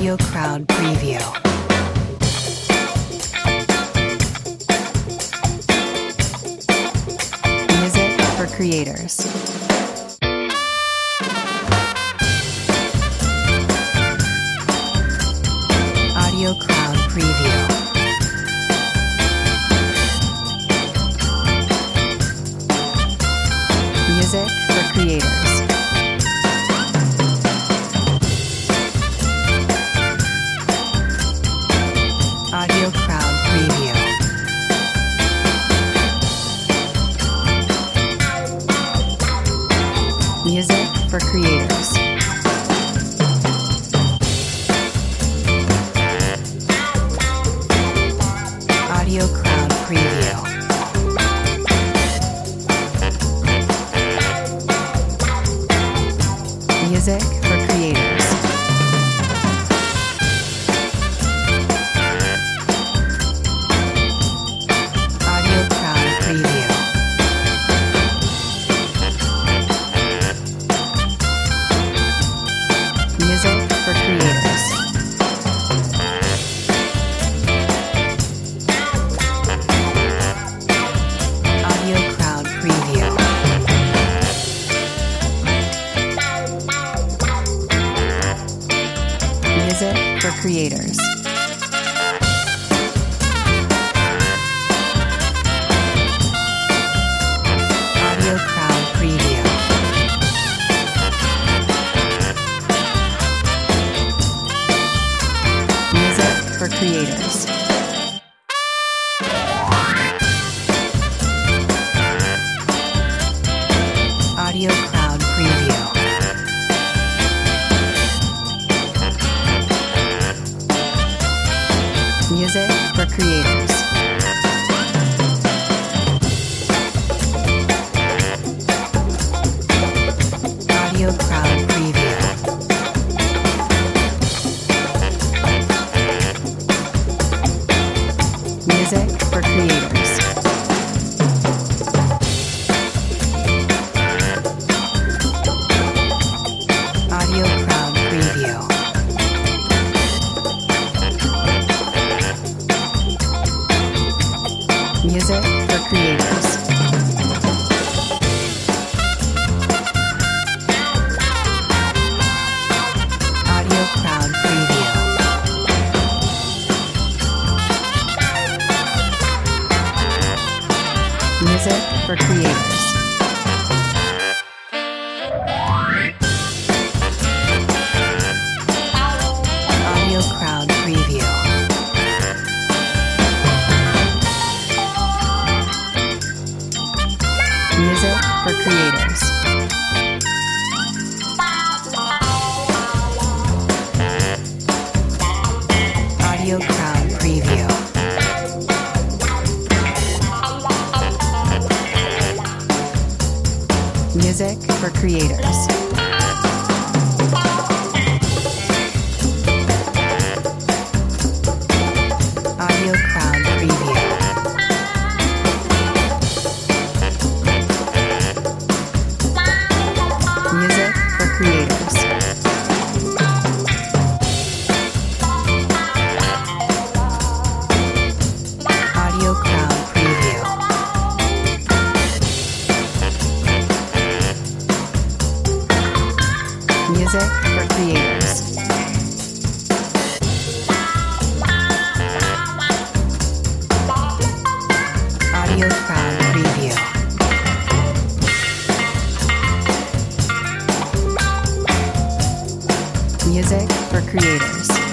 Audio Crowd Preview. Music for creators. Audio Crowd Preview. Music for creators. Audio Crowd Preview. Music for creators. Audio Crowd Preview. Music for creators. Audio Crowd Preview. Music for creators. Audio Crowd Preview. Music for creators. Audio Crowd Preview. Music for creators. Audio Crowd Preview. Music for creators. Audio Crowd Preview. Music for creators. Audio Crowd Preview. Music for creators. Audio Crowd Preview. Music for creators. Audio Crowd Preview. Music for creators. Audio Crowd Preview. Music for creators. Audio Crowd Preview. Music for creators. Audio Crowd Preview. Music for creators. Audio Crowd Preview. Music for creators.